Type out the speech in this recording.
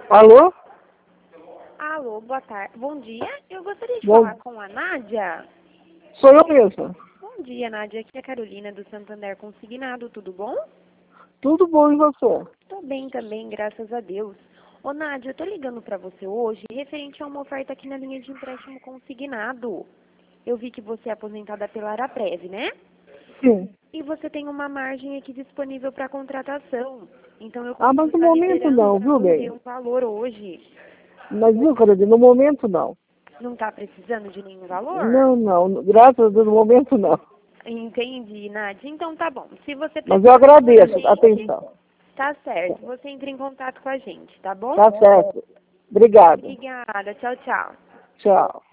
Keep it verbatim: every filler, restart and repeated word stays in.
Alô? Alô, boa tarde. Bom dia. Eu gostaria de Bom... falar com a Nádia. Sou eu mesma. Bom dia, Nádia. Aqui é a Carolina do Santander Consignado. Tudo bom? Tudo bom e você? Tô bem também, graças a Deus. Ô, Nádia, eu tô ligando pra você hoje referente a uma oferta aqui na linha de empréstimo consignado. Eu vi que você é aposentada pela Araprev, né? Sim. E você tem uma margem aqui disponível para contratação. Então eu Ah, consigo mas no estar momento liberando não, para viu, você bem? um valor hoje. Mas viu, Carolina, no momento não. Não tá precisando de nenhum valor? Não, não. Graças a Deus, no momento não. Entendi, Nádia. Então tá bom. Se você Mas eu precisar da agradeço a gente, atenção. tá certo. Você entra em contato com a gente, tá bom? Tá certo. Obrigada. Obrigada. Tchau, tchau. Tchau.